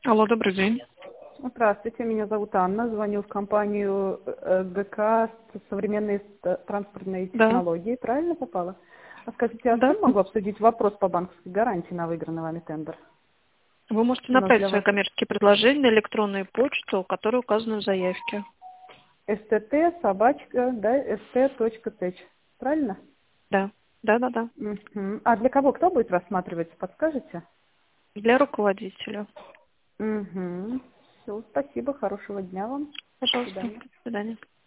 Алло, добрый день. Здравствуйте, меня зовут Анна. Звоню в компанию ГК «Современные транспортные Да, технологии». Правильно попала? А скажите, а с да. кем могу обсудить вопрос по банковской гарантии на выигранный вами тендер? Вы можете У нас направить для свои вас коммерческие предложения на электронную почту, которая указана в заявке. stt собачка, да, st.tech. Правильно? Да, да, да, да. Мгм. А для кого? Кто будет рассматривать? Подскажете? Для руководителя. Угу. Все, спасибо, хорошего дня вам. До Пожалуйста. свидания. До свидания.